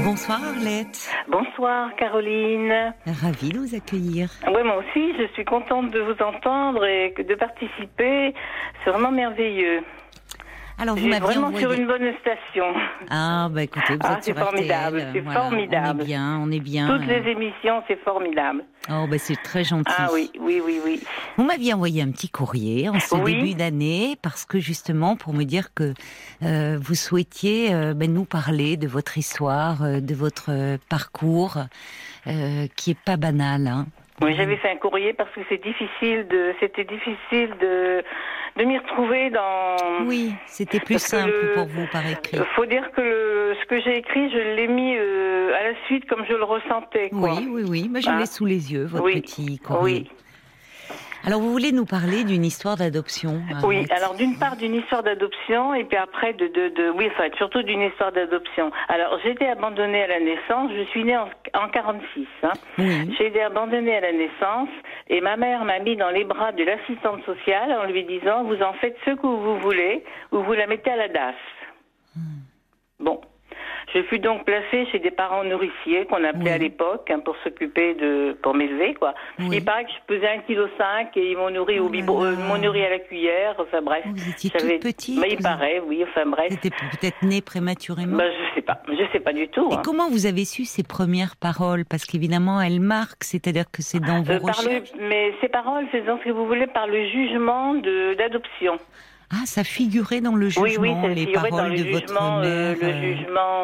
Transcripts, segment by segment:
Bonsoir Arlette. Bonsoir Caroline. Ravie de vous accueillir. Oui, moi aussi, je suis contente de vous entendre et de participer. C'est vraiment merveilleux. Alors, vous m'avez vraiment envoyé... sur une bonne station. Ah, bah écoutez, vous êtes c'est sur formidable, RTL. c'est formidable. On est bien. Toutes les émissions, c'est formidable. Oh, bah c'est très gentil. Ah oui. Vous m'aviez envoyé un petit courrier en ce début d'année parce que justement, pour me dire que vous souhaitiez nous parler de votre histoire, de votre parcours, qui est pas banal, hein. Oui, j'avais fait un courrier parce que c'était difficile de m'y retrouver dans... Oui, c'était plus simple pour vous par écrit. Faut dire que ce que j'ai écrit, je l'ai mis à la suite comme je le ressentais, quoi. Oui. Mais je l'ai sous les yeux, votre petit courrier. Oui. Alors, vous voulez nous parler d'une histoire d'adoption? Oui, alors d'une part d'une histoire d'adoption et puis après surtout d'une histoire d'adoption. Alors, j'ai été abandonnée à la naissance, je suis née en 46. Oui. J'ai été abandonnée à la naissance et ma mère m'a mis dans les bras de l'assistante sociale en lui disant « Vous en faites ce que vous voulez ou vous la mettez à la DAS ». Bon. Je fus donc placée chez des parents nourriciers qu'on appelait à l'époque pour m'élever, quoi. Oui. Il paraît que je pesais 1,5 kg et ils m'ont nourri au biberon, m'ont nourri à la cuillère, enfin bref. Vous étiez toute petite. Il paraît, oui, enfin bref. C'était peut-être née prématurément. Je sais pas du tout. Et comment vous avez su ces premières paroles? Parce qu'évidemment, elles marquent, c'est-à-dire que c'est dans vos recherches. Mais ces paroles, c'est dans ce que vous voulez par le jugement d'adoption. Ah, ça figurait dans le jugement, ça les paroles de votre mère. Le jugement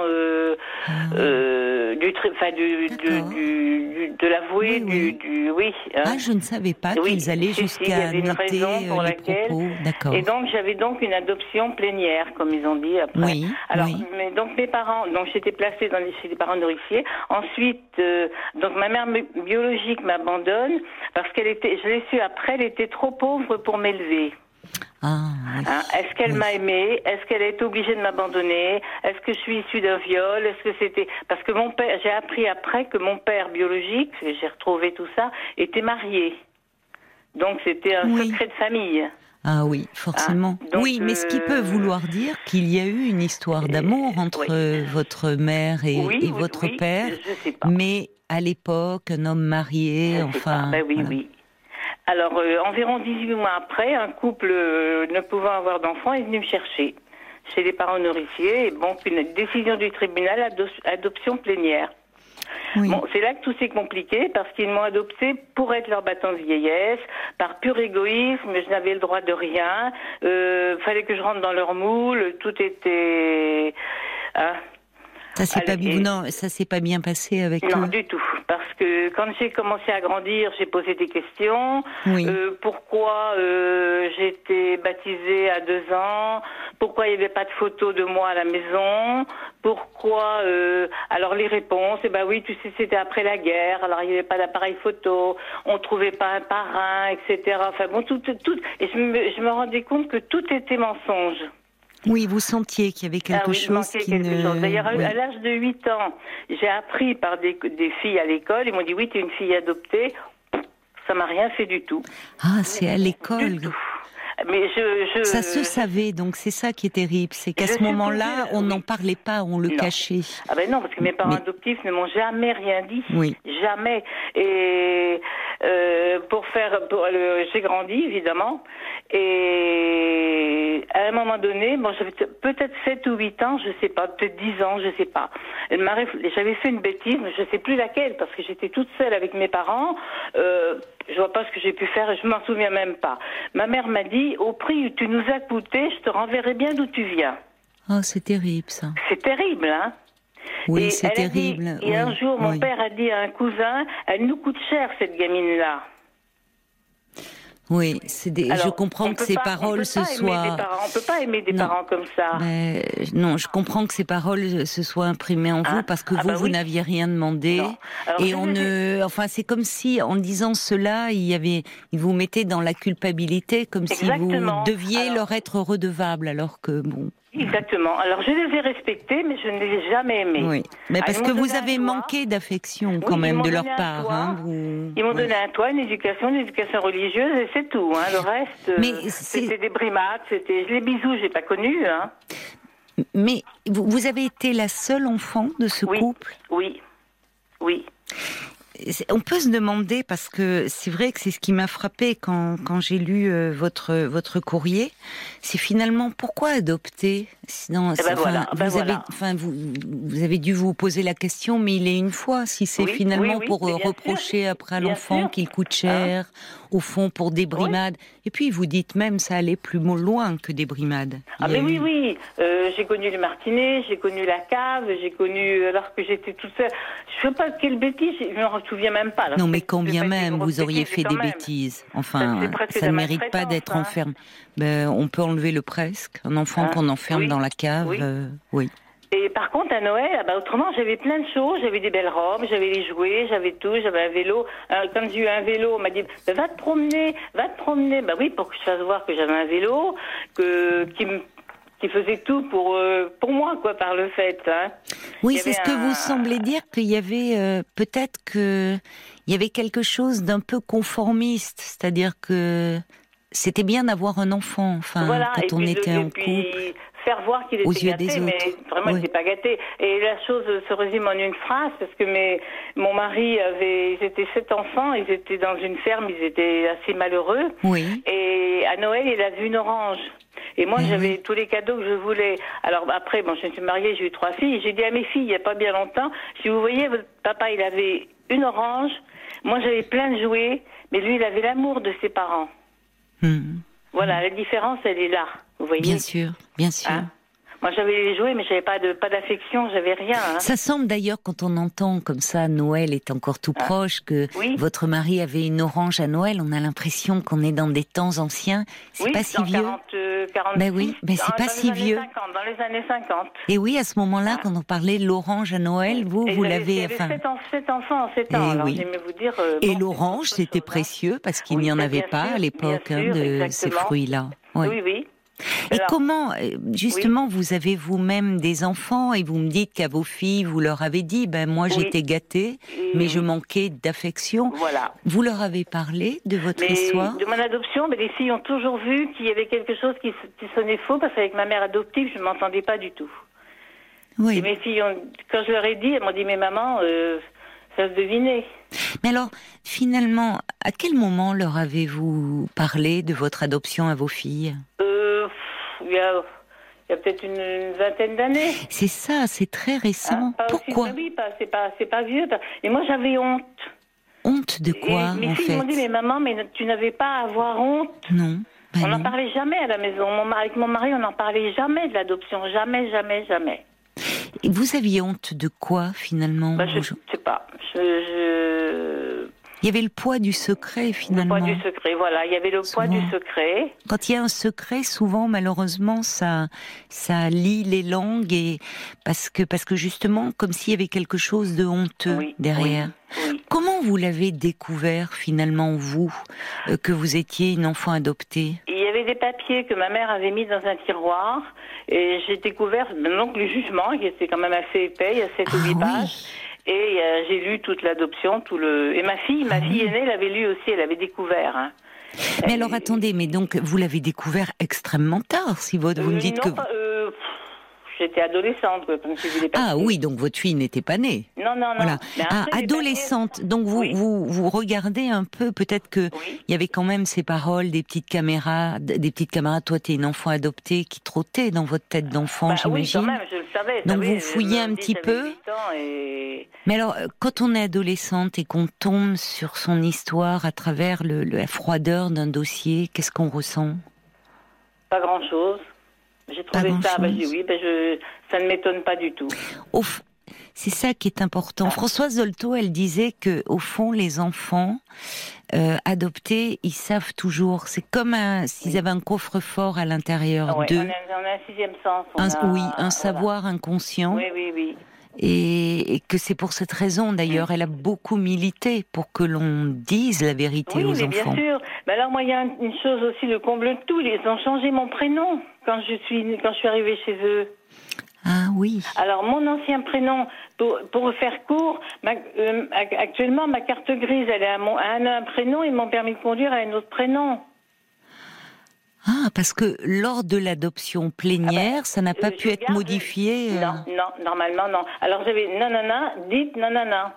de l'avoué, Ah, je ne savais pas qu'ils allaient jusqu'à noter les propos. D'accord. Et donc, j'avais donc une adoption plénière, comme ils ont dit après. Oui. Alors, mais donc mes parents, donc j'étais placée chez les parents nourriciers. Ensuite, donc ma mère biologique m'abandonne parce je l'ai su après, elle était trop pauvre pour m'élever. Est-ce qu'elle m'a aimée? Est-ce qu'elle a été obligée de m'abandonner? Est-ce que je suis issue d'un viol? Est-ce que c'était... Parce que mon père, j'ai appris après que mon père biologique, j'ai retrouvé tout ça, était marié. Donc c'était un secret de famille. Ah oui, forcément. Donc, mais ce qui peut vouloir dire qu'il y a eu une histoire d'amour entre votre mère et votre père, je sais pas. Mais à l'époque, un homme marié, Oui. Alors, environ 18 mois après, un couple ne pouvant avoir d'enfants est venu me chercher chez les parents nourriciers. Et bon, une décision du tribunal, adoption plénière. Oui. Bon, c'est là que tout s'est compliqué parce qu'ils m'ont adopté pour être leur bâton de vieillesse, par pur égoïsme. Je n'avais le droit de rien. Fallait que je rentre dans leur moule. Tout était... Ça s'est pas bien passé avec eux? Non, du tout. Parce que quand j'ai commencé à grandir, j'ai posé des questions. Oui. Pourquoi j'étais baptisée à 2 ans? Pourquoi il n'y avait pas de photos de moi à la maison? Pourquoi alors les réponses, oui, tu sais, c'était après la guerre, alors il n'y avait pas d'appareil photo, on trouvait pas un parrain, etc. Enfin bon, tout. Et je me rendais compte que tout était mensonge. Oui, vous sentiez qu'il y avait quelque chose qui ne... D'ailleurs, à l'âge de 8 ans, j'ai appris par des filles à l'école, ils m'ont dit, oui, tu es une fille adoptée. Ça m'a rien fait du tout. Ah, c'est à l'école. Du tout. Mais ça se savait, donc c'est ça qui est terrible, c'est qu'à ce moment-là, on n'en parlait pas, on le cachait. Ah ben non, parce que mes parents adoptifs ne m'ont jamais rien dit, jamais. Et j'ai grandi évidemment, et à un moment donné, j'avais peut-être 7 ou 8 ans, je sais pas, peut-être 10 ans, je sais pas. J'avais fait une bêtise, mais je sais plus laquelle, parce que j'étais toute seule avec mes parents. Je vois pas ce que j'ai pu faire et je m'en souviens même pas. Ma mère m'a dit, au prix où tu nous as coûté, je te renverrai bien d'où tu viens. Oh, c'est terrible, ça. C'est terrible, hein? Oui, c'est terrible. Et un jour, mon père a dit à un cousin, elle nous coûte cher, cette gamine-là. Oui, je comprends que ces paroles ce soient... On peut pas aimer des parents comme ça. Non, je comprends que ces paroles se soient imprimées en vous parce que vous n'aviez rien demandé. Et c'est comme si, en disant cela, ils vous mettaient dans la culpabilité, comme si vous deviez leur être redevable, alors que bon... Exactement. Alors, je les ai respectés, mais je ne les ai jamais aimés. Oui, mais parce que vous avez manqué d'affection quand même de leur part. Ils m'ont donné un toit, une éducation religieuse, et c'est tout. Le reste, c'était des brimades, les bisous, j'ai pas connu. Mais vous avez été la seule enfant de ce couple ? Oui. On peut se demander, parce que c'est vrai que c'est ce qui m'a frappé quand j'ai lu votre courrier, c'est finalement pourquoi adopter ? Sinon, vous avez dû vous poser la question, mais il est une fois, si c'est finalement pour reprocher après à l'enfant qu'il coûte cher, au fond pour des brimades. Et puis vous dites même ça allait plus loin que des brimades. Oui. J'ai connu les Martinets, j'ai connu la cave, j'ai connu alors que j'étais toute seule. Je sais pas quelle bêtise, je me souviens même pas. Là. Non, mais combien même vous auriez fait des bêtises. Enfin, ça ne mérite pas d'être enfermé. On peut enlever le presque. Un enfant qu'on enferme dans la cave, oui. Et par contre, à Noël, autrement, j'avais plein de choses. J'avais des belles robes, j'avais les jouets, j'avais tout, j'avais un vélo. Quand j'ai eu un vélo, on m'a dit va te promener. Oui, pour que je fasse voir que j'avais un vélo, qui faisait tout pour moi, quoi, par le fait. Hein. Oui, c'est ce que vous semblez dire, qu'il y avait peut-être il y avait quelque chose d'un peu conformiste, c'est-à-dire que c'était bien d'avoir un enfant, quand on était en couple. Faire voir qu'il était gâté, mais vraiment il n'était pas gâté. Et la chose se résume en une phrase, parce que mon mari ils étaient 7 enfants, ils étaient dans une ferme, ils étaient assez malheureux. Oui. Et à Noël, il a vu une orange. Et moi, j'avais tous les cadeaux que je voulais. Alors après, je me suis mariée, j'ai eu 3 filles. J'ai dit à mes filles, il n'y a pas bien longtemps, si vous voyez, votre papa, il avait une orange. Moi, j'avais plein de jouets, mais lui, il avait l'amour de ses parents. Voilà, la différence, elle est là. Vous voyez ? Bien sûr. Hein ? Moi, j'avais les jouets, mais j'avais pas d'affection, j'avais rien. Hein. Ça semble d'ailleurs, quand on entend comme ça, Noël est encore tout proche, que votre mari avait une orange à Noël, on a l'impression qu'on est dans des temps anciens. C'est pas si vieux. 46, mais c'est pas si vieux. Dans les années 50. Et oui, à ce moment-là, quand on parlait de l'orange à Noël, vous l'avez... J'avais 7 enfants en 7 ans, alors j'aimais vous dire... Et l'orange, c'était précieux, parce qu'il n'y en avait pas à l'époque de ces fruits-là. Oui. Et comment, justement, vous avez vous-même des enfants et vous me dites qu'à vos filles, vous leur avez dit, moi j'étais gâtée, mais je manquais d'affection. Voilà. Vous leur avez parlé de votre histoire ? De mon adoption, les filles ont toujours vu qu'il y avait quelque chose qui sonnait faux, parce qu'avec ma mère adoptive, je ne m'entendais pas du tout. Oui. Et mes filles, quand je leur ai dit, elles m'ont dit, mais maman, ça se devinait. Mais alors, finalement, à quel moment leur avez-vous parlé de votre adoption à vos filles ? Il y a peut-être une vingtaine d'années. C'est ça, c'est très récent. Pourquoi ? C'est pas vieux. Et moi, j'avais honte. Honte de quoi, en fait ? Mes filles m'ont dit, mais maman, tu n'avais pas à avoir honte. Non. On n'en parlait jamais à la maison. Avec mon mari, on n'en parlait jamais de l'adoption. Jamais. Et vous aviez honte de quoi, finalement ? Je ne sais pas. Il y avait le poids du secret, finalement. Le poids du secret, voilà. Il y avait le poids du secret. Quand il y a un secret, souvent, malheureusement, ça lie les langues, et parce que justement, comme s'il y avait quelque chose de honteux derrière. Oui. Comment vous l'avez découvert, finalement, vous, que vous étiez une enfant adoptée ? Il y avait des papiers que ma mère avait mis dans un tiroir, et j'ai découvert, donc, le jugement, qui était quand même assez épais, il y a 7 ou 8 pages. Et j'ai lu toute l'adoption, et ma fille aînée l'avait lu aussi, elle avait découvert. Hein. Mais alors attendez, mais donc vous l'avez découvert extrêmement tard, si vous me dites que... J'étais adolescente quand j'ai vu les papiers. Ah oui, donc votre fille n'était pas née. Non. Voilà. Adolescente, donc vous regardez un peu, peut-être que il y avait quand même ces paroles des petites camarades. Toi, t'es une enfant adoptée qui trottait dans votre tête d'enfant, j'imagine. Oui, quand même, je le savais. Donc vous fouillez un petit peu. Mais alors, quand on est adolescente et qu'on tombe sur son histoire à travers la froideur d'un dossier, qu'est-ce qu'on ressent ? Pas grand-chose. J'ai trouvé ça, ça ne m'étonne pas du tout. C'est ça qui est important. Françoise Dolto, elle disait que, au fond, les enfants adoptés, ils savent toujours. C'est comme s'ils avaient un coffre-fort à l'intérieur d'eux. On a un sixième sens. Un savoir inconscient. Oui. Et que c'est pour cette raison, d'ailleurs, elle a beaucoup milité pour que l'on dise la vérité aux enfants. Bien sûr. Mais alors, moi, il y a une chose aussi, le comble de tout. Ils ont changé mon prénom quand je suis arrivée chez eux. Ah oui. Alors, mon ancien prénom, pour faire court, actuellement, ma carte grise, elle a un prénom, et mon permis de conduire a un autre prénom. Ah, parce que lors de l'adoption plénière, ça n'a pas pu être modifié. Non, normalement non. Alors j'avais nanana, dites nanana.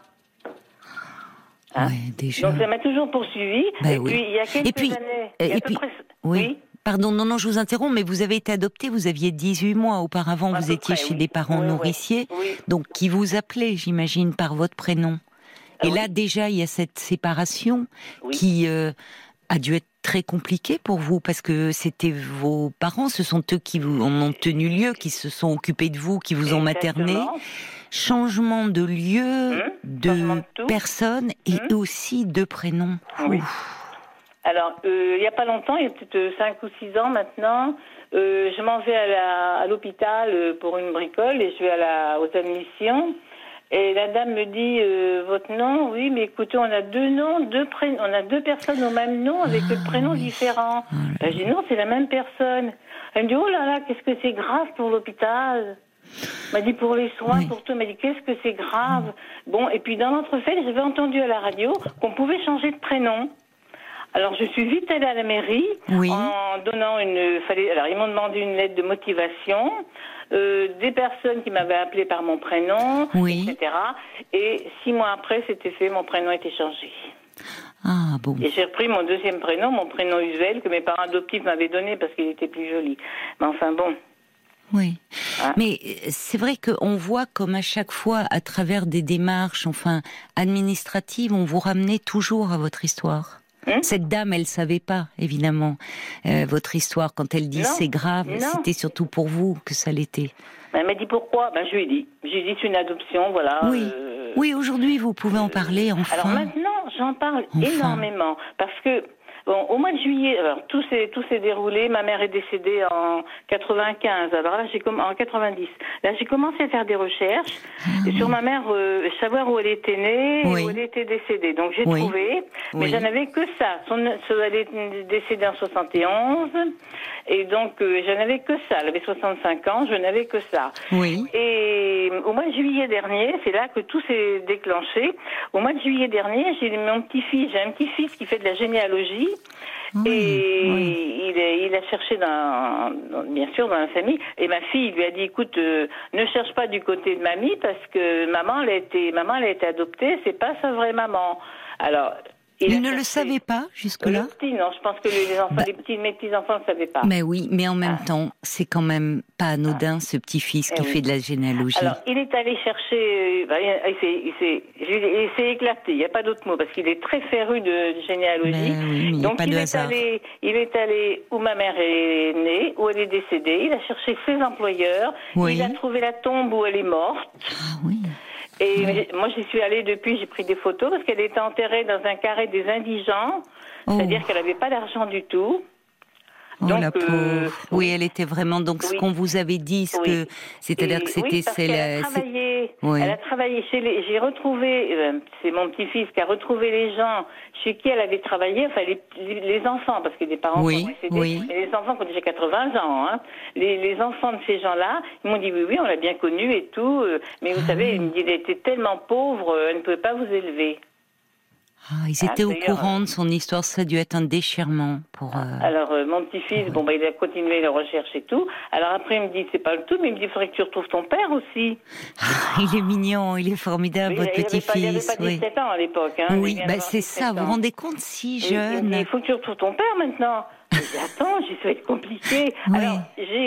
Hein? Ouais, déjà. Donc ça m'a toujours poursuivi. Et puis il y a quelques années. Oui. Pardon, non, je vous interromps, mais vous avez été adopté, vous aviez 18 mois auparavant, vous étiez chez des parents nourriciers, donc qui vous appelaient, j'imagine, par votre prénom. Et là, déjà, il y a cette séparation qui a dû être très compliquée pour vous, parce que c'était vos parents, ce sont eux qui vous en ont tenu lieu, qui se sont occupés de vous, qui vous ont materné. Changement de lieu, de personne et aussi de prénom. Oui. Alors, il n'y a pas longtemps, il y a peut-être 5 ou 6 ans maintenant, je m'en vais à l'hôpital pour une bricole et je vais aux admissions. Et la dame me dit, votre nom, oui, mais écoutez, on a 2 noms, 2 prénoms, on a 2 personnes au même nom avec le prénom différent. Ben, je dis non, c'est la même personne. Elle me dit, oh là là, qu'est-ce que c'est grave pour l'hôpital. Elle m'a dit pour les soins, pour tout. Elle m'a dit qu'est-ce que c'est grave. Bon, et puis dans l'entrefait, j'avais entendu à la radio qu'on pouvait changer de prénom. Alors je suis vite allée à la mairie en donnant alors ils m'ont demandé une lettre de motivation, des personnes qui m'avaient appelé par mon prénom, etc. Et 6 mois après, c'était fait, mon prénom était changé. Ah bon. Et j'ai repris mon 2e prénom, mon prénom usuel que mes parents adoptifs m'avaient donné parce qu'il était plus joli. Mais enfin bon. Oui, mais c'est vrai qu'on voit comme à chaque fois, à travers des démarches, administratives, on vous ramenait toujours à votre histoire. Cette dame, elle savait pas, évidemment, votre histoire. Quand elle dit c'est grave, c'était surtout pour vous que ça l'était. Elle m'a dit pourquoi ? Je lui ai dit. J'ai dit c'est une adoption, voilà. Oui, aujourd'hui, vous pouvez en parler, enfin. Alors maintenant, j'en parle énormément, parce que bon, au mois de juillet, alors tout s'est déroulé. Ma mère est décédée en 95. Alors là, en 90. Là, j'ai commencé à faire des recherches sur ma mère, savoir où elle était née, et où elle était décédée. Donc j'ai trouvé, mais j'en avais que ça. Elle est décédée en 71, et donc j'en avais que ça. Elle avait 65 ans, je n'avais que ça. Et au mois de juillet dernier, c'est là que tout s'est déclenché. Au mois de juillet dernier, j'ai un petit-fils qui fait de la généalogie. Il a cherché bien sûr dans la famille, et ma fille lui a dit écoute, ne cherche pas du côté de mamie parce que maman elle a été adoptée, c'est pas sa vraie maman. Alors il ne le savait pas jusque-là. Non, je pense que mes petits-enfants ne le savaient pas. Mais oui, mais en même temps, c'est quand même pas anodin ce petit-fils qui fait de la généalogie. Alors, il est allé chercher, il s'est éclaté, il n'y a pas d'autre mot, parce qu'il est très féru de généalogie. Donc il est allé où ma mère est née, où elle est décédée, il a cherché ses employeurs, il a trouvé la tombe où elle est morte. Ah oui. Et moi, j'y suis allée depuis, j'ai pris des photos, parce qu'elle était enterrée dans un carré des indigents, c'est-à-dire qu'elle n'avait pas d'argent du tout. Donc, la pauvre. Oui, elle était vraiment. Donc, ce qu'on vous avait dit, c'est-à-dire que c'était celle. Elle a travaillé chez J'ai retrouvé. C'est mon petit-fils qui a retrouvé les gens chez qui elle avait travaillé. Enfin, les enfants, parce que des parents sont décédés. Et les enfants qui ont déjà 80 ans. Hein. Les enfants de ces gens-là, ils m'ont dit oui, on l'a bien connu et tout. Mais vous savez, il était tellement pauvre, elle ne pouvait pas vous élever. Ils étaient au courant de son histoire, ça a dû être un déchirement pour... Alors, mon petit-fils, il a continué les recherches et tout. Alors après, il me dit, c'est pas le tout, mais il me dit, il faudrait que tu retrouves ton père aussi. Il est mignon, il est formidable, votre petit-fils. Il n'avait pas 17 ans à l'époque. Hein, oui, c'est ça, vous vous rendez compte, si jeune. Il faut que tu retrouves ton père maintenant. Attends, ça va être compliqué. Alors,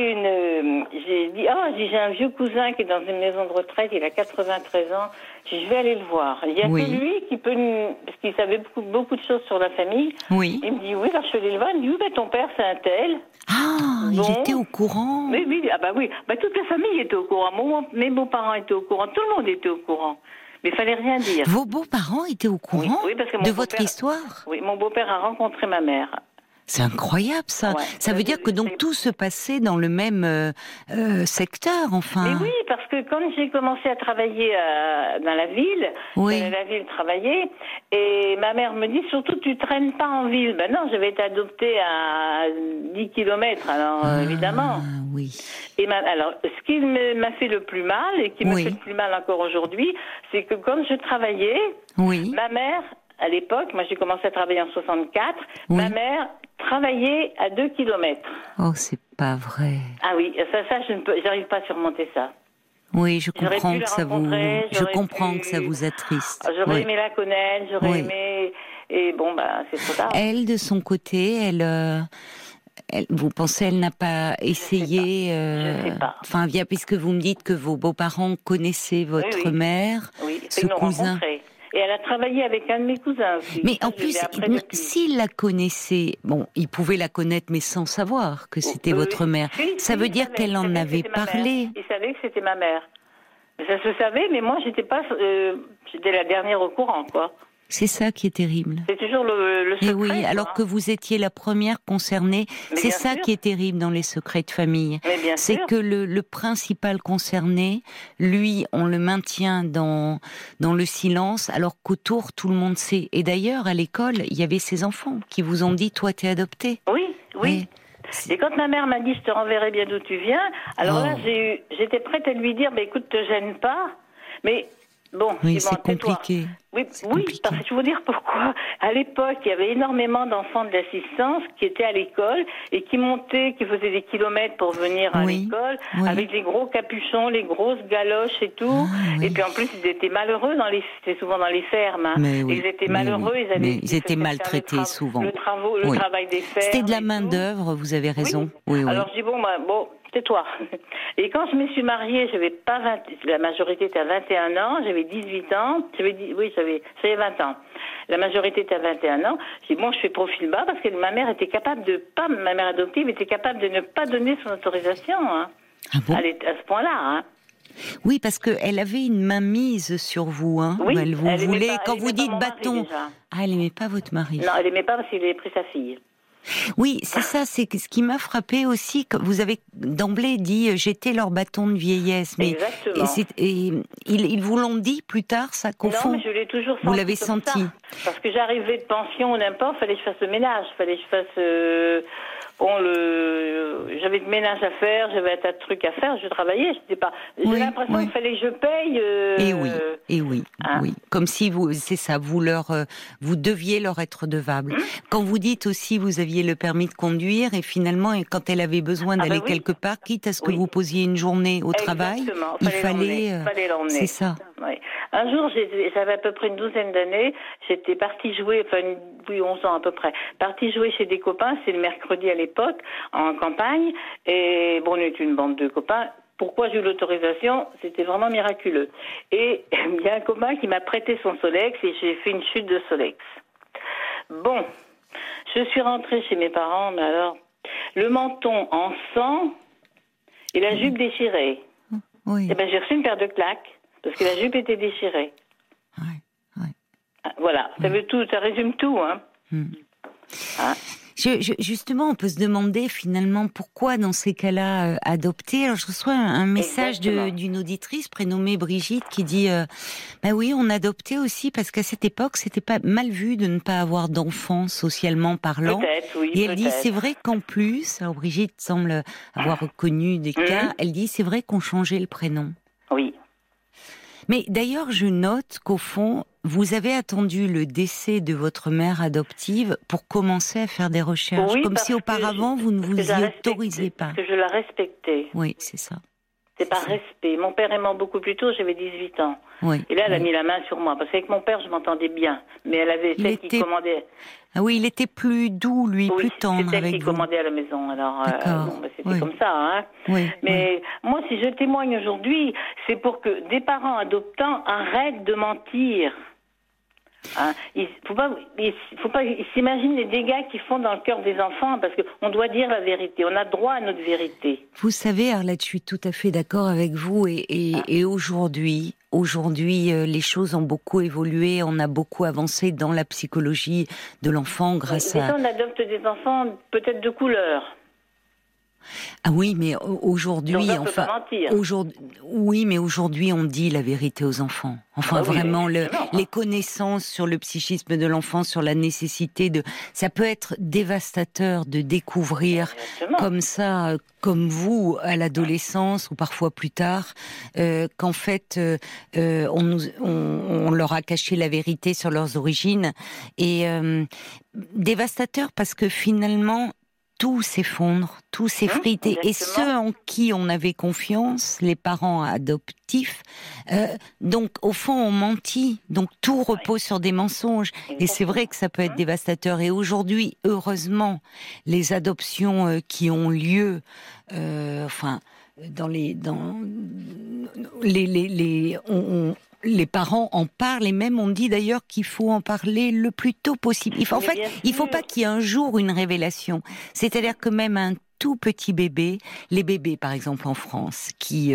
j'ai un vieux cousin qui est dans une maison de retraite, il a 93 ans. Je vais aller le voir. Il y a que lui qui peut, parce qu'il savait beaucoup de choses sur la famille. Il me dit, alors je suis allée le voir, il me dit, ton père c'est un tel. Il était au courant. Oui, toute la famille était au courant. Mes beaux-parents étaient au courant, tout le monde était au courant. Mais il fallait rien dire. Vos beaux-parents étaient au courant de votre histoire ? Oui, mon beau-père a rencontré ma mère. C'est incroyable ça. Ça veut dire que donc tout se passait dans le même secteur, enfin. Mais oui, parce que quand j'ai commencé à travailler dans la ville, travailler, et ma mère me dit surtout tu traînes pas en ville. Ben non, j'avais été adoptée à 10 kilomètres, alors évidemment. Oui. Et alors, ce qui m'a fait le plus mal, et qui me fait le plus mal encore aujourd'hui, c'est que quand je travaillais, ma mère, à l'époque, moi j'ai commencé à travailler en 64, ma mère travaillait à 2 kilomètres. Oh, c'est pas vrai. Ah oui, ça, j'arrive pas à surmonter ça. Oui, je comprends que ça vous attriste. J'aurais aimé la connaître, j'aurais aimé, et bon, c'est trop tard. Elle, de son côté, vous pensez, elle n'a pas essayé, je sais pas. Enfin, puisque vous me dites que vos beaux-parents connaissaient votre mère, ce cousin. Et elle a travaillé avec un de mes cousins aussi. Mais en plus, s'il la connaissait, il pouvait la connaître, mais sans savoir que c'était votre mère. Ça veut dire qu'elle en avait parlé. Il savait que c'était ma mère. Ça se savait, mais moi, j'étais la dernière au courant, quoi. C'est ça qui est terrible. C'est toujours le secret. Et oui, alors que vous étiez la première concernée. C'est ça qui est terrible dans les secrets de famille. C'est que le principal concerné, lui, on le maintient dans le silence, alors qu'autour, tout le monde sait. Et d'ailleurs, à l'école, il y avait ces enfants qui vous ont dit, toi, t'es adoptée. Oui. Et quand ma mère m'a dit, je te renverrai bien d'où tu viens, alors là, j'étais prête à lui dire, écoute, te gêne pas, mais... Bon, c'est compliqué. Oui, parce que je vous dire pourquoi. À l'époque, il y avait énormément d'enfants de l'assistance qui étaient à l'école et qui montaient, qui faisaient des kilomètres pour venir à l'école, avec les gros capuchons, les grosses galoches et tout. Et puis en plus, ils étaient malheureux c'était souvent dans les fermes. Ils étaient malheureux, ils étaient maltraités souvent. Le travail des fermes. C'était de la main d'œuvre, vous avez raison. Oui. Alors je dis tais-toi. Et quand je me suis mariée, j'avais pas la majorité était à 21 ans, j'avais 18 ans, j'avais 20 ans. La majorité était à 21 ans. J'ai dit, je fais profil bas parce que ma mère était capable ma mère adoptive était capable de ne pas donner son autorisation, hein. Ah bon? À ce point-là, hein. Oui, parce qu'elle avait une mainmise sur vous, hein. Oui, elle vous voulait, quand vous dites bâton. Elle aimait pas votre mari. Non, elle aimait pas parce qu'il avait pris sa fille. Oui, c'est ça, c'est ce qui m'a frappé aussi. Vous avez d'emblée dit j'étais leur bâton de vieillesse, mais ils vous l'ont dit plus tard, ça qu'au fond. Non, mais je l'ai toujours senti. Vous l'avez senti. Parce que j'arrivais de pension ou n'importe, fallait que je fasse le ménage, fallait que je fasse. J'avais de ménage à faire, j'avais un tas de trucs à faire, je travaillais, je sais pas. J'ai l'impression qu'il fallait que je paye. Et oui. Comme si vous deviez leur être devable. Quand vous dites aussi, vous aviez le permis de conduire et finalement, quand elle avait besoin d'aller quelque part, quitte à ce que vous posiez une journée au travail, il fallait l'emmener. C'est ça. Oui. Un jour, j'avais à peu près une douzaine d'années, j'étais partie jouer, 11 ans à peu près, partie jouer chez des copains, c'est le mercredi à l'époque, en campagne, et on était une bande de copains. Pourquoi j'ai eu l'autorisation? C'était vraiment miraculeux. Et il y a un copain qui m'a prêté son Solex et j'ai fait une chute de Solex. Bon, je suis rentrée chez mes parents, mais alors, le menton en sang et la jupe déchirée. Oui. Et j'ai reçu une paire de claques. Parce que la jupe était déchirée. Oui. Voilà, ça résume tout, hein. Justement, on peut se demander finalement pourquoi dans ces cas-là adopter. Alors je reçois un message d'une auditrice prénommée Brigitte qui dit oui, on adoptait aussi parce qu'à cette époque c'était pas mal vu de ne pas avoir d'enfants socialement parlant. Et elle dit c'est vrai qu'en plus, alors Brigitte semble avoir reconnu des cas, elle dit c'est vrai qu'on changeait le prénom. Oui. Mais d'ailleurs, je note qu'au fond, vous avez attendu le décès de votre mère adoptive pour commencer à faire des recherches, comme si auparavant vous ne vous y autorisiez pas. Parce que je la respectais. Oui, c'est ça. C'est par respect. Mon père est mort beaucoup plus tôt, j'avais 18 ans. Oui, et là, elle a mis la main sur moi. Parce qu'avec mon père, je m'entendais bien. Mais elle avait celle qui commandait. Ah oui, il était plus doux, lui, plus tendre avec vous. C'est elle qui commandait à la maison. Alors, c'était comme ça. Hein. Mais moi, si je témoigne aujourd'hui, c'est pour que des parents adoptants arrêtent de mentir. Hein, il faut pas s'imaginer les dégâts qu'ils font dans le cœur des enfants, parce qu'on doit dire la vérité, on a droit à notre vérité. Vous savez, Arlette, je suis tout à fait d'accord avec vous, et aujourd'hui, les choses ont beaucoup évolué, on a beaucoup avancé dans la psychologie de l'enfant grâce à... On adopte des enfants peut-être de couleur. Ah oui, mais aujourd'hui, enfin, oui, mais aujourd'hui, on dit la vérité aux enfants. Enfin, vraiment, les connaissances sur le psychisme de l'enfant, sur la nécessité ça peut être dévastateur de découvrir comme ça, comme vous, à l'adolescence ou parfois plus tard, qu'en fait, on leur a caché la vérité sur leurs origines, et dévastateur parce que finalement, tout s'effondre, tout s'effrite, et ceux en qui on avait confiance, les parents adoptifs, donc au fond on mentit, donc tout repose sur des mensonges, et c'est vrai que ça peut être dévastateur. Et aujourd'hui, heureusement, les adoptions qui ont lieu, les parents en parlent, et même on dit d'ailleurs qu'il faut en parler le plus tôt possible. Il faut pas qu'il y ait un jour une révélation. C'est-à-dire que même un tout petit bébé, les bébés par exemple en France,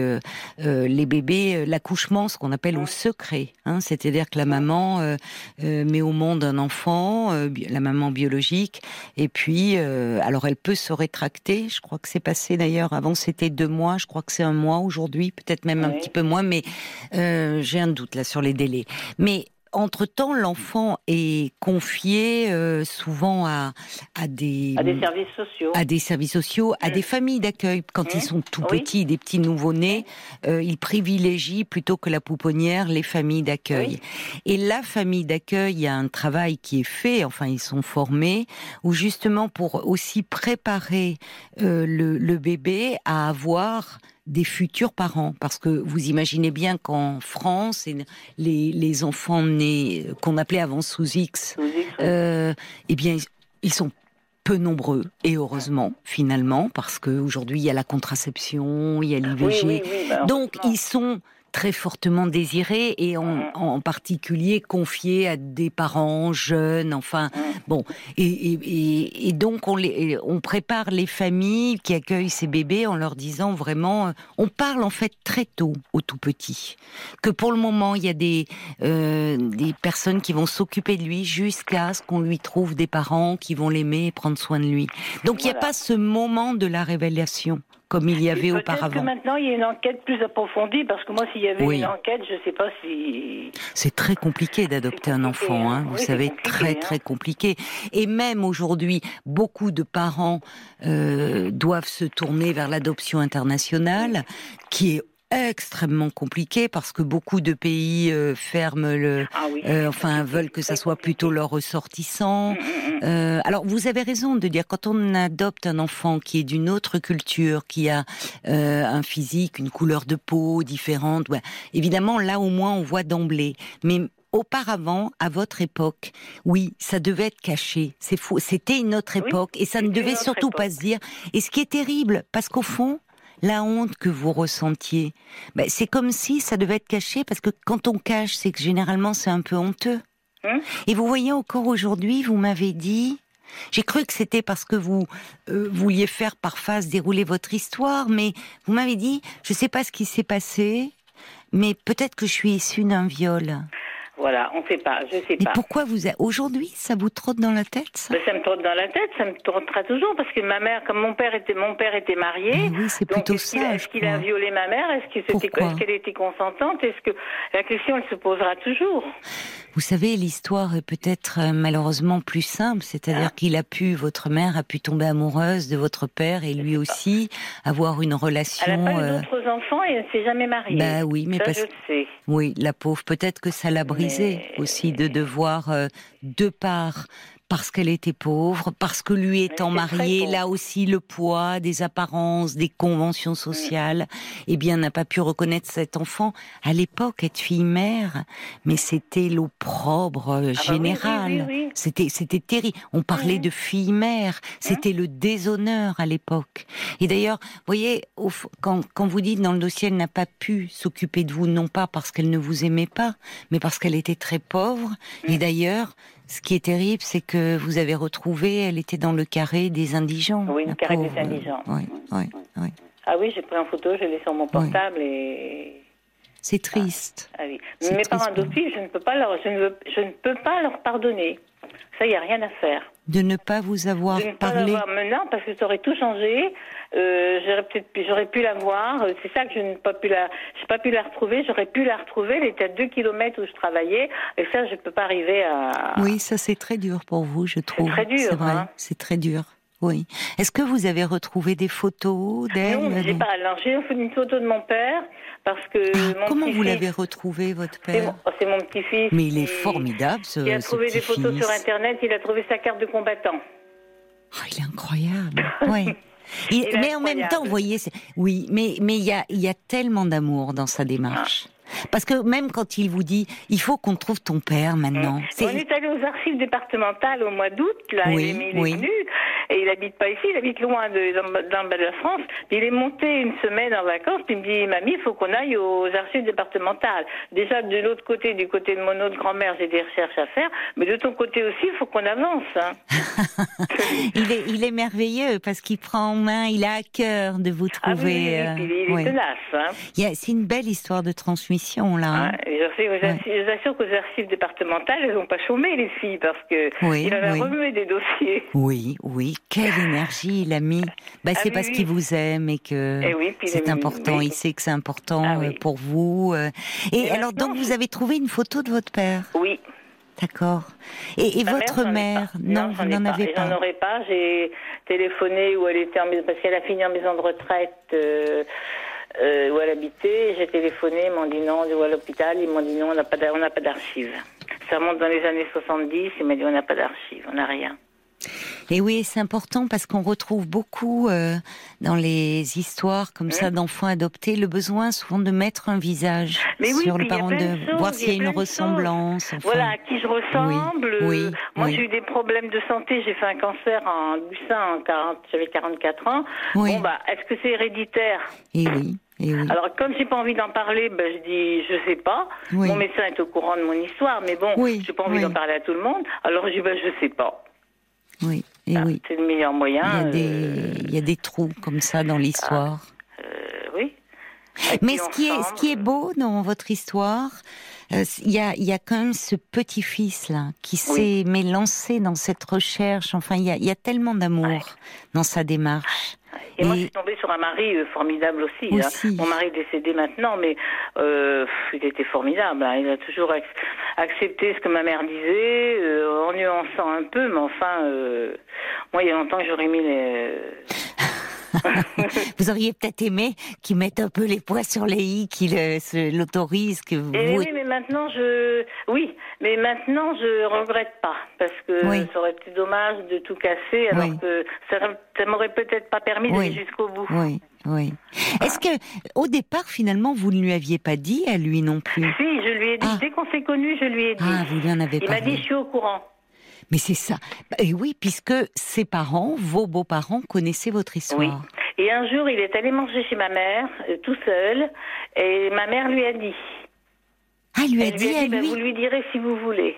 les bébés, l'accouchement, ce qu'on appelle au secret, c'est-à-dire que la maman met au monde un enfant, la maman biologique, et puis alors elle peut se rétracter. Je crois que c'est passé d'ailleurs. Avant c'était 2 mois, je crois que c'est 1 mois aujourd'hui, peut-être même un petit peu moins, mais j'ai un doute là sur les délais. Mais entre-temps, l'enfant est confié souvent à des services sociaux, à des familles d'accueil. Quand ils sont tout petits, des petits nouveau-nés, ils privilégient plutôt que la pouponnière les familles d'accueil. Et la famille d'accueil, il y a un travail qui est fait, enfin ils sont formés, où justement pour aussi préparer le bébé à avoir des futurs parents, parce que vous imaginez bien qu'en France, les enfants nés, qu'on appelait avant sous X, eh bien, ils sont peu nombreux, et heureusement, finalement, parce qu'aujourd'hui, il y a la contraception, il y a l'IVG, donc ils sont très fortement désirés, et en particulier confiés à des parents jeunes, enfin, bon, et donc on prépare les familles qui accueillent ces bébés en leur disant vraiment, on parle en fait très tôt aux tout petits, que pour le moment il y a des personnes qui vont s'occuper de lui jusqu'à ce qu'on lui trouve des parents qui vont l'aimer et prendre soin de lui. Donc il n'y a pas ce moment de la révélation comme il y avait auparavant. Peut-être que maintenant il y a une enquête plus approfondie, parce que moi s'il y avait une enquête, je ne sais pas si... C'est très compliqué d'adopter un enfant, vous savez, très très compliqué. Et même aujourd'hui, beaucoup de parents doivent se tourner vers l'adoption internationale, qui est extrêmement compliqué parce que beaucoup de pays ferment veulent que ça soit plutôt leurs ressortissants. Alors vous avez raison de dire, quand on adopte un enfant qui est d'une autre culture, qui a un physique, une couleur de peau différente, évidemment là au moins on voit d'emblée. Mais auparavant, à votre époque, oui, ça devait être caché. C'est faux. C'était une autre époque, et ça ne devait surtout pas se dire. Et ce qui est terrible, parce qu'au fond, la honte que vous ressentiez, c'est comme si ça devait être caché, parce que quand on cache, c'est que généralement c'est un peu honteux. Et vous voyez, encore aujourd'hui, vous m'avez dit, j'ai cru que c'était parce que vous vouliez faire par phase dérouler votre histoire, mais vous m'avez dit, je ne sais pas ce qui s'est passé, mais peut-être que je suis issue d'un viol. Voilà, on ne sait pas, je sais pas. Mais pourquoi aujourd'hui, ça vous trotte dans la tête, ça ? Ça me trotte dans la tête, ça me trottera toujours, parce que ma mère, comme mon père était marié. Oui, c'est plutôt ça. Est-ce qu'il a violé ma mère ? Est-ce qu'elle était consentante ? La question, elle se posera toujours. Vous savez, l'histoire est peut-être malheureusement plus simple, c'est-à-dire votre mère a pu tomber amoureuse de votre père, et lui aussi avoir une relation. Elle n'a pas eu d'autres enfants et elle ne s'est jamais mariée. Oui, mais je le sais. Oui, la pauvre, peut-être que ça l'a brisée aussi de devoir de part. Parce qu'elle était pauvre, parce que lui étant marié, là aussi le poids des apparences, des conventions sociales, n'a pas pu reconnaître cet enfant. À l'époque, être fille-mère, mais c'était l'opprobre général. Oui. C'était terrible. On parlait de fille-mère, c'était le déshonneur à l'époque. Et d'ailleurs, vous voyez, quand vous dites dans le dossier, elle n'a pas pu s'occuper de vous, non pas parce qu'elle ne vous aimait pas, mais parce qu'elle était très pauvre. Et d'ailleurs, ce qui est terrible, c'est que vous avez retrouvé, elle était dans le carré des indigents. Oui, le carré des indigents. Oui. Ah oui, j'ai pris en photo, je l'ai sur mon portable et... C'est triste. Ah oui. Mes parents adoptifs, je ne peux pas leur pardonner. Ça, il n'y a rien à faire. De ne pas vous avoir parlé. Non, parce que ça aurait tout changé. j'aurais pu la voir. C'est ça que j'ai pas pu la retrouver. J'aurais pu la retrouver. Elle était à 2 kilomètres où je travaillais. Et ça, je peux pas arriver à... Oui, ça c'est très dur pour vous, je trouve. C'est très dur, c'est vrai, c'est très dur. Oui. Est-ce que vous avez retrouvé des photos d'elle? Non, j'ai pas. Alors, j'ai une photo de mon père, parce que comment vous l'avez retrouvé, votre père? C'est mon petit-fils. Mais il est formidable, ce petit-fils. Il a trouvé des photos sur Internet, il a trouvé sa carte de combattant. Oh, il est incroyable. Oui. Mais en même temps, vous voyez, oui, mais il y a tellement d'amour dans sa démarche. Parce que même quand il vous dit, il faut qu'on trouve ton père maintenant. On est allé aux archives départementales au mois d'août, là, il est venu, et il habite pas ici, il habite loin dans le bas de la France. Puis il est monté une semaine en vacances, puis il me dit, mamie, il faut qu'on aille aux archives départementales. Déjà, de l'autre côté, du côté de mon autre grand-mère, j'ai des recherches à faire, mais de ton côté aussi, il faut qu'on avance. Hein. il est merveilleux, parce qu'il prend en main, il a à cœur de vous trouver. Ah oui, il est tenace. Hein. C'est une belle histoire de transmission, là. Je vous assure qu'aux archives départementales, elles n'ont pas chômé, les filles, parce que il en a remué des dossiers. Oui, quelle énergie il a mis. C'est parce qu'il vous aime et que c'est important. Il sait que c'est important pour vous. Et alors, donc, vous avez trouvé une photo de votre père? Oui. D'accord. Et votre mère? Non, vous n'en avez pas. J'en aurais pas. J'ai téléphoné où elle était, parce qu'elle a fini en maison de retraite. Où elle habitait, j'ai téléphoné, ils m'ont dit non, ou à l'hôpital, ils m'ont dit non, on n'a pas d'archives. Ça remonte dans les années 70, ils m'ont dit on n'a pas d'archives, on n'a rien. Et oui, c'est important parce qu'on retrouve beaucoup dans les histoires comme ça d'enfants adoptés le besoin souvent de mettre un visage sur le parent, de voir s'il y a une ressemblance. Enfin. Voilà, à qui je ressemble. Moi, j'ai eu des problèmes de santé. J'ai fait un cancer du sein j'avais 44 ans. Bon, est-ce que c'est héréditaire? Et oui. Alors, comme j'ai pas envie d'en parler, je dis, je sais pas. Mon médecin est au courant de mon histoire, mais bon, j'ai pas envie d'en parler à tout le monde. Alors, je dis, je sais pas. Oui. C'est le meilleur moyen. Il y a des trous comme ça dans l'histoire. Oui. Mais ce qui est beau dans votre histoire, il y a quand même ce petit-fils là qui s'est lancé dans cette recherche. Enfin, il y a tellement d'amour dans sa démarche. Et moi, je suis tombée sur un mari formidable aussi. Hein. Mon mari est décédé maintenant, mais il était formidable. Hein. Il a toujours accepté ce que ma mère disait, en nuançant un peu, mais enfin, moi, il y a longtemps que j'aurais mis les... Vous auriez peut-être aimé qu'ils mettent un peu les points sur les i, qu'ils l'autorisent, que vous... Oui, mais maintenant je regrette pas, parce que ça aurait été dommage de tout casser, alors que ça m'aurait peut-être pas permis d'aller jusqu'au bout. Oui. Est-ce que, au départ, finalement, vous ne lui aviez pas dit à lui non plus? Si, je lui ai dit. Dès qu'on s'est connus, je lui ai dit. Vous lui en avez parlé. Il m'a dit, je suis au courant. Mais c'est ça. Et oui, puisque ses parents, vos beaux-parents, connaissaient votre histoire. Oui. Et un jour, il est allé manger chez ma mère, tout seul, et ma mère lui a dit. Elle lui a dit à lui. Vous lui direz si vous voulez.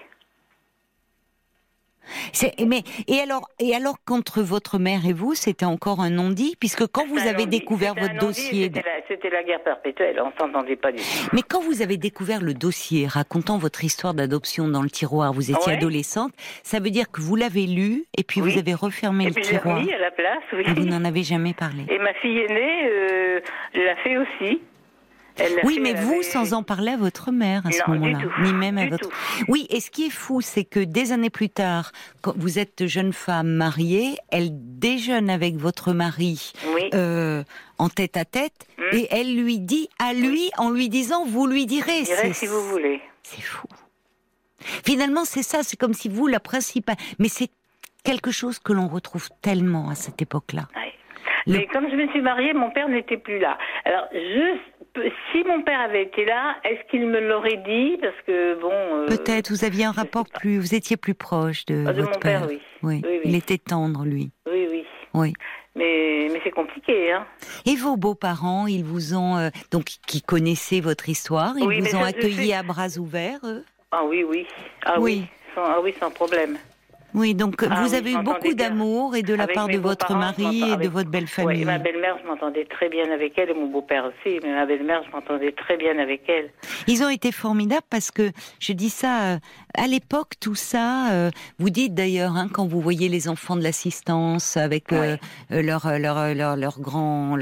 Et alors qu'entre votre mère et vous, c'était encore un non-dit, puisque quand vous avez découvert votre dossier... C'était la guerre perpétuelle, on s'entendait pas du tout. Mais quand vous avez découvert le dossier racontant votre histoire d'adoption dans le tiroir, vous étiez adolescente, ça veut dire que vous l'avez lu, et puis vous avez refermé le tiroir. Et puis j'ai remis à la place, Et vous n'en avez jamais parlé. Et ma fille aînée l'a fait aussi. Mais vous, sans en parler à votre mère à ce moment-là, ni même à votre... Oui, et ce qui est fou, c'est que des années plus tard, quand vous êtes jeune femme mariée, elle déjeune avec votre mari en tête à tête, et elle lui dit à lui, en lui disant, vous lui direz. Si vous voulez. C'est fou. Finalement, c'est ça, c'est comme si vous, la principale... Mais c'est quelque chose que l'on retrouve tellement à cette époque-là. Mais comme je me suis mariée, mon père n'était plus là. Alors, si mon père avait été là, est-ce qu'il me l'aurait dit? Parce que bon... Peut-être, vous aviez un rapport vous étiez plus proche de votre mon père. Oui. Il était tendre, lui. Oui. Mais c'est compliqué, hein. Et vos beaux-parents, ils vous ont... donc, qui connaissaient votre histoire, ils vous ont accueilli à bras ouverts, eux? Oui. Sans problème. Oui, donc vous avez eu beaucoup d'amour et de la part de votre mari et de votre belle famille. Oui, ma belle-mère, je m'entendais très bien avec elle, et mon beau-père aussi, mais ma belle-mère, je m'entendais très bien avec elle. Ils ont été formidables parce que, je dis ça à l'époque, tout ça, vous dites d'ailleurs, quand vous voyez les enfants de l'assistance avec leur grand,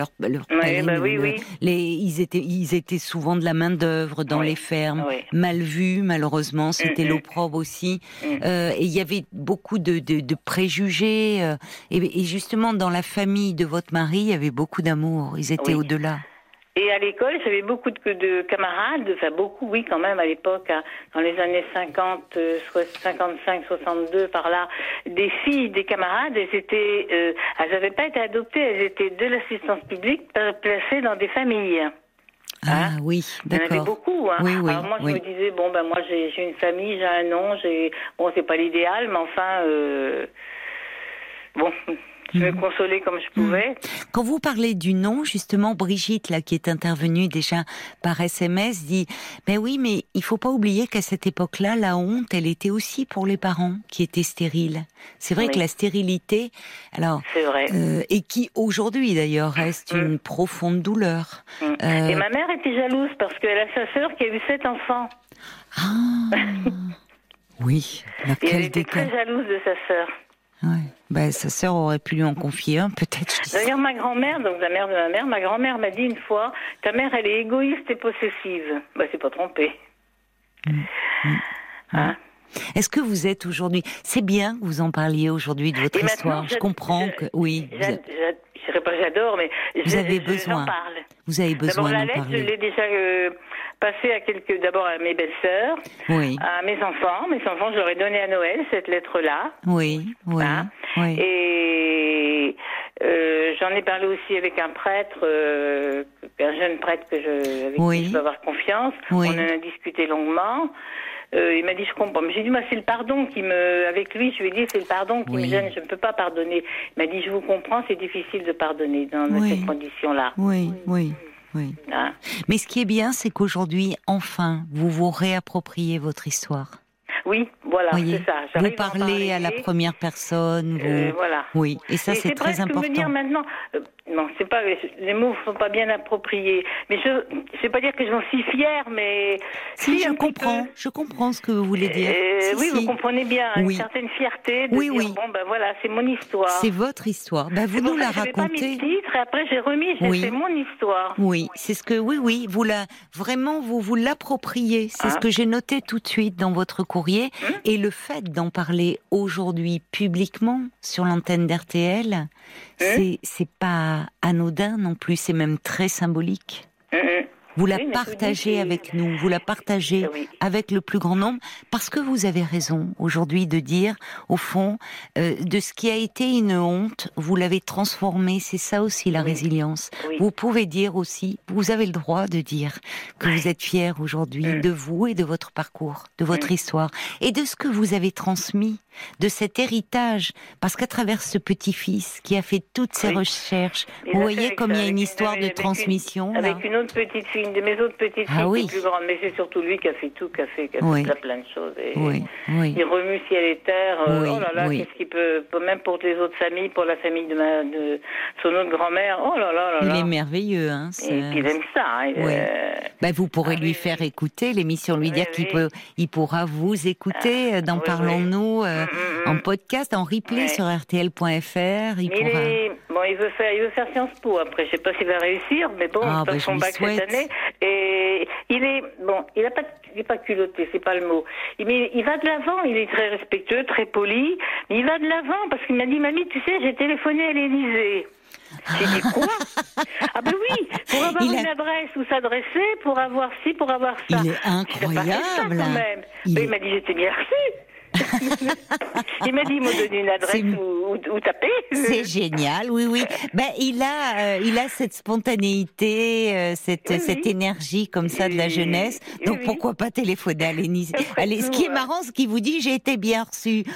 ils étaient souvent de la main d'œuvre dans les fermes, mal vus malheureusement, c'était l'opprobre aussi, et il y avait beaucoup de préjugés, et justement dans la famille de votre mari, il y avait beaucoup d'amour, ils étaient au-delà. Et à l'école, j'avais beaucoup de camarades, enfin beaucoup, oui, quand même, à l'époque, dans les années 50, 55, 62, par là, des filles, des camarades, elles n'avaient pas été adoptées, elles étaient de l'assistance publique placées dans des familles. Oui, d'accord. Il y en avait beaucoup. Oui, alors moi, je me disais, moi, j'ai une famille, j'ai un nom, c'est pas l'idéal, mais enfin, je me consolais comme je pouvais. Quand vous parlez du nom, justement, Brigitte, là, qui est intervenue déjà par SMS, dit, mais il faut pas oublier qu'à cette époque-là, la honte, elle était aussi pour les parents qui étaient stériles. C'est vrai que la stérilité, c'est vrai. Et qui aujourd'hui d'ailleurs reste une profonde douleur. Et ma mère était jalouse parce qu'elle a sa sœur qui a eu 7 enfants. Oui. Et elle était très jalouse de sa sœur. Sa sœur aurait pu lui en confier un, peut-être. D'ailleurs, ma grand-mère, donc la mère de ma mère, ma grand-mère m'a dit une fois, ta mère, elle est égoïste et possessive. C'est pas trompé. Est-ce que vous êtes aujourd'hui... C'est bien que vous en parliez aujourd'hui de votre histoire. Je comprends que... Oui. Je dirais pas j'adore, mais vous avez besoin. J'en parle. Vous avez besoin d'en parler. D'abord, la lettre, je l'ai déjà passée d'abord à mes belles-sœurs, à mes enfants. Mes enfants, je leur ai donné à Noël cette lettre-là. Oui. Et j'en ai parlé aussi avec un prêtre, un jeune prêtre avec qui je peux avoir confiance. On en a discuté longuement. Il m'a dit, je comprends. Mais j'ai dit, moi, c'est le pardon avec lui, je lui ai dit, c'est le pardon qui me gêne, je ne peux pas pardonner. Il m'a dit, je vous comprends, c'est difficile de pardonner dans ces conditions-là. Oui. Mais ce qui est bien, c'est qu'aujourd'hui, enfin, vous vous réappropriez votre histoire. Oui, voilà, c'est ça. Vous parlez à la première personne, voilà. Oui, et ça, c'est très important. Me dire maintenant, non, c'est pas, les mots sont pas bien appropriés. Mais je vais pas dire que j'en suis fière, mais si je comprends ce que vous voulez dire. Vous comprenez bien, une certaine fierté de dire voilà, c'est mon histoire. C'est votre histoire. Vous nous la racontez. Pas mes titres, et après j'ai remis, c'est mon histoire. Oui, c'est ce que vous l'appropriez. C'est ce que j'ai noté tout de suite dans votre courrier. Et le fait d'en parler aujourd'hui publiquement sur l'antenne d'RTL, c'est pas anodin non plus, c'est même très symbolique. Vous la partagez avec nous, vous la partagez avec le plus grand nombre, parce que vous avez raison aujourd'hui de dire, au fond, de ce qui a été une honte, vous l'avez transformé, c'est ça aussi la résilience. Vous pouvez dire aussi, vous avez le droit de dire que vous êtes fier aujourd'hui de vous et de votre parcours, de votre histoire, et de ce que vous avez transmis, de cet héritage, parce qu'à travers ce petit-fils qui a fait toutes ces recherches, vous voyez comme il y a une histoire de transmission. Avec une autre petite fille, une de mes autres petites filles plus grande, mais c'est surtout lui qui a fait tout, qui a fait plein de choses. Et il remue ciel et terre. Oh là là, qu'est-ce qu'il peut, même pour les autres familles, pour la famille de son autre grand-mère, oh là là là. Il est merveilleux, hein. Et puis il aime ça. Vous pourrez lui faire écouter l'émission, lui dire qu'il pourra vous écouter dans Parlons-nous en podcast, en replay sur RTL.fr. Il veut faire Sciences Po après. Je sais pas s'il va réussir, mais bon, il passe son bac cette année. Et il est pas culotté, c'est pas le mot. Mais il va de l'avant, il est très respectueux, très poli, mais il va de l'avant parce qu'il m'a dit, mamie, tu sais, j'ai téléphoné à l'Élysée. J'ai dit quoi? Oui, pour avoir une adresse où s'adresser, pour avoir ci, pour avoir ça. Il est incroyable. Ça, quand même. Il m'a dit, j'étais bien reçue. Il m'a dit, il m'a donné une adresse où taper. C'est génial, oui. Il a cette spontanéité, cette énergie comme ça de la jeunesse. Donc pourquoi pas téléphoner à l'Élysée? Ce qui est marrant, ce qu'il vous dit, j'ai été bien reçue.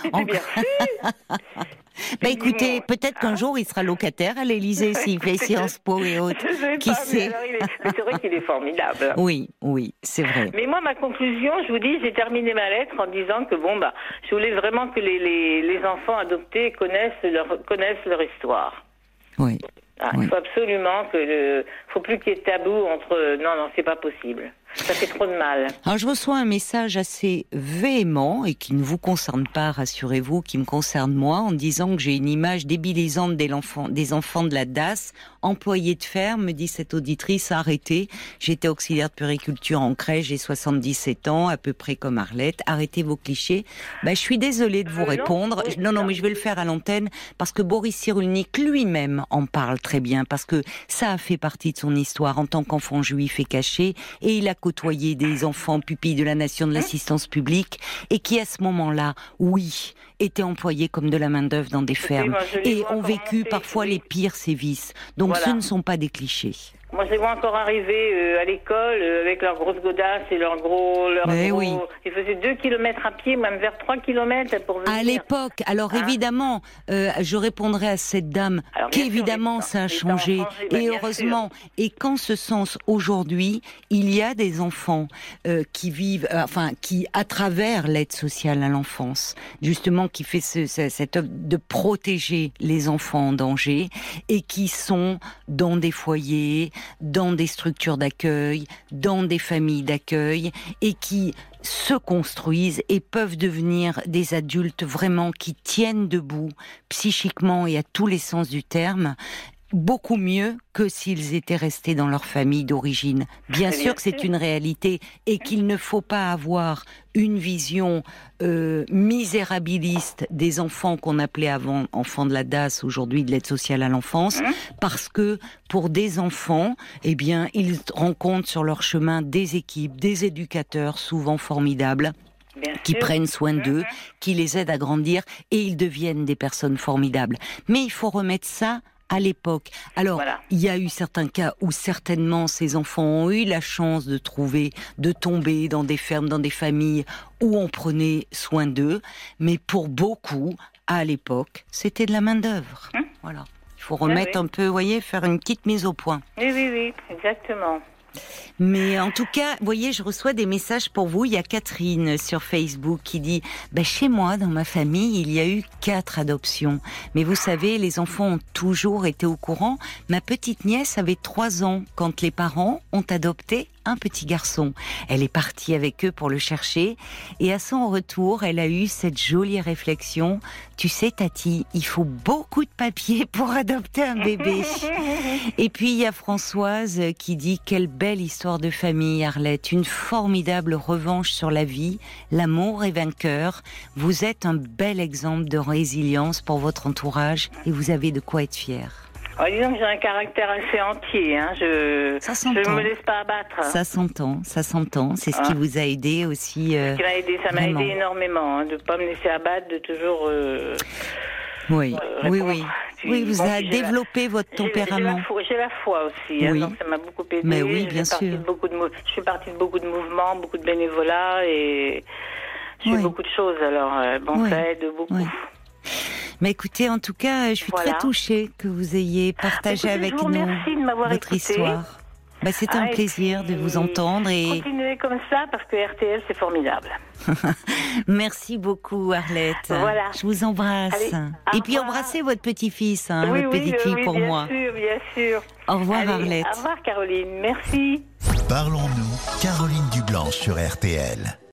Écoutez, peut-être qu'un jour il sera locataire à l'Élysée s'il fait Sciences Po et autres. Qui sait? C'est vrai qu'il est formidable. Oui, c'est vrai. Mais moi, ma conclusion, je vous dis, j'ai terminé ma lettre en disant que je voulais vraiment que les enfants adoptés connaissent leur histoire. Oui. Il faut absolument faut plus qu'il y ait de tabou entre non, c'est pas possible. Ça fait trop de mal. Alors je reçois un message assez véhément et qui ne vous concerne pas, rassurez-vous, qui me concerne moi, en disant que j'ai une image débilisante des enfants de la DAS, employés de ferme, me dit cette auditrice, arrêtez, j'étais auxiliaire de puériculture en crèche, j'ai 77 ans, à peu près comme Arlette, arrêtez vos clichés. Je suis désolée de vous répondre, non, mais je vais le faire à l'antenne, parce que Boris Cyrulnik lui-même en parle très bien, parce que ça a fait partie de son histoire en tant qu'enfant juif et caché, et il a côtoyé des enfants pupilles de la nation de l'assistance publique, et qui à ce moment-là, oui, étaient employés comme de la main-d'œuvre dans des fermes, et ont vécu parfois les pires sévices. Donc ce ne sont pas des clichés. Moi, je les vois encore arriver à l'école avec leurs grosses godasses et leurs gros... Oui. Ils faisaient 2 kilomètres à pied, même vers 3 kilomètres pour venir. À l'époque, alors évidemment, je répondrai à cette dame qu'évidemment ça a changé, et heureusement. Et qu'en ce sens, aujourd'hui, il y a des enfants qui vivent, qui, à travers l'aide sociale à l'enfance, justement, qui fait cette œuvre de protéger les enfants en danger, et qui sont dans des foyers, dans des structures d'accueil, dans des familles d'accueil, et qui se construisent et peuvent devenir des adultes vraiment qui tiennent debout psychiquement et à tous les sens du terme, beaucoup mieux que s'ils étaient restés dans leur famille d'origine. Bien sûr que c'est une réalité et qu'il ne faut pas avoir une vision misérabiliste des enfants qu'on appelait avant enfants de la DAS, aujourd'hui de l'aide sociale à l'enfance, parce que pour des enfants, ils rencontrent sur leur chemin des équipes, des éducateurs souvent formidables, qui prennent soin d'eux, qui les aident à grandir, et ils deviennent des personnes formidables. Mais il faut remettre ça à l'époque. Alors, il y a eu certains cas où certainement ces enfants ont eu la chance de tomber dans des fermes, dans des familles où on prenait soin d'eux, mais pour beaucoup, à l'époque, c'était de la main-d'œuvre. Voilà. Il faut remettre un peu, vous voyez, faire une petite mise au point. Oui, exactement. Mais en tout cas, vous voyez, je reçois des messages pour vous. Il y a Catherine sur Facebook qui dit chez moi, dans ma famille, il y a eu 4 adoptions. Mais vous savez, les enfants ont toujours été au courant. Ma petite nièce avait 3 ans quand les parents ont adopté un petit garçon. Elle est partie avec eux pour le chercher, et à son retour, elle a eu cette jolie réflexion. Tu sais, Tati, il faut beaucoup de papier pour adopter un bébé. Et puis, il y a Françoise qui dit: quelle belle histoire de famille, Arlette. Une formidable revanche sur la vie. L'amour est vainqueur. Vous êtes un bel exemple de résilience pour votre entourage, et vous avez de quoi être fière. Disons que j'ai un caractère assez entier. Ça s'entend. Je ne me laisse pas abattre. Ça s'entend. C'est ce qui vous a aidé aussi. Ça m'a aidé énormément, de ne pas me laisser abattre, de toujours... Oui, vous avez développé votre tempérament. J'ai la foi aussi, donc ça m'a beaucoup aidé. Mais oui, bien sûr. Je suis partie de beaucoup de mouvements, beaucoup de bénévolat, et je fais beaucoup de choses, alors ça aide beaucoup. Oui. Mais écoutez, en tout cas, je suis très touchée que vous ayez partagé avec nous votre histoire. C'est un plaisir de vous entendre. Et continuez comme ça, parce que RTL, c'est formidable. Merci beaucoup, Arlette. Voilà. Je vous embrasse. Allez, et puis embrassez votre petit-fils, votre petite fille pour moi. Bien sûr. Au revoir, Arlette. Au revoir, Caroline. Merci. Parlons-nous, Caroline Dublanche sur RTL.